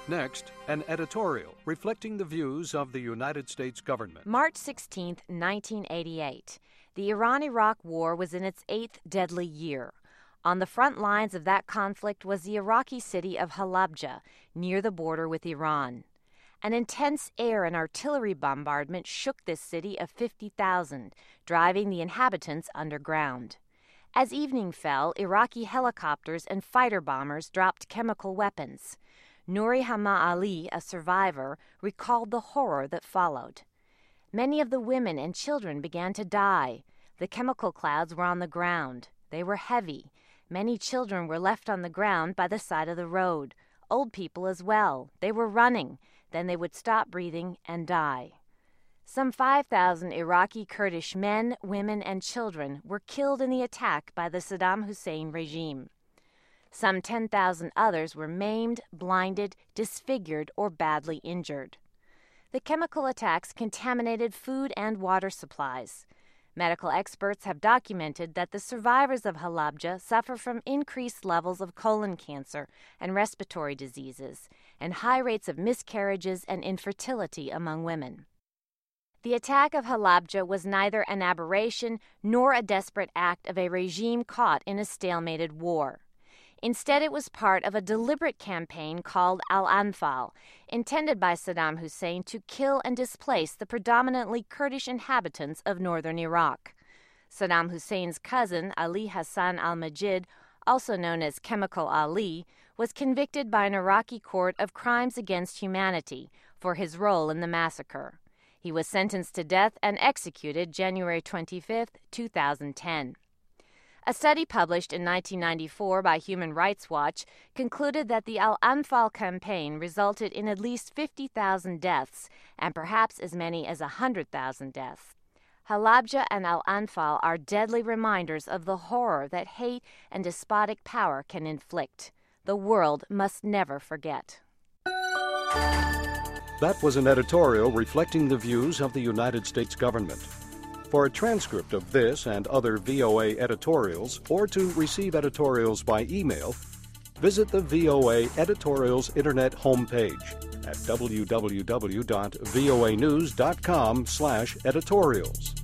Next, an editorial reflecting the views of the United States government. March 16, 1988. The Iran-Iraq War was in its 8th deadly year. On the front lines of that conflict was the Iraqi city of Halabja, near the border with Iran. An intense air and artillery bombardment shook this city of 50,000, driving the inhabitants underground. As evening fell, Iraqi helicopters and fighter bombers dropped chemical weapons. Nouri Hama Ali, a survivor, recalled the horror that followed. Many of the women and children began to die. The chemical clouds were on the ground. They were heavy. Many children were left on the ground by the side of the road. Old people as well. They were running. Then they would stop breathing and die. Some 5,000 Iraqi Kurdish men, women, and children were killed in the attack by the Saddam Hussein regime. Some 10,000 others were maimed, blinded, disfigured, or badly injured. The chemical attacks contaminated food and water supplies. Medical experts have documented that the survivors of Halabja suffer from increased levels of colon cancer and respiratory diseases, and high rates of miscarriages and infertility among women. The attack of Halabja was neither an aberration nor a desperate act of a regime caught in a stalemated war. Instead, it was part of a deliberate campaign called Al-Anfal, intended by Saddam Hussein to kill and displace the predominantly Kurdish inhabitants of northern Iraq. Saddam Hussein's cousin, Ali Hassan al-Majid, also known as Chemical Ali, was convicted by an Iraqi court of crimes against humanity for his role in the massacre. He was sentenced to death and executed January 25, 2010. A study published in 1994 by Human Rights Watch concluded that the Al-Anfal campaign resulted in at least 50,000 deaths and perhaps as many as 100,000 deaths. Halabja and Al-Anfal are deadly reminders of the horror that hate and despotic power can inflict. The world must never forget. That was an editorial reflecting the views of the United States government. For a transcript of this and other VOA editorials, or to receive editorials by email, visit the VOA Editorials Internet homepage at www.voanews.com/editorials.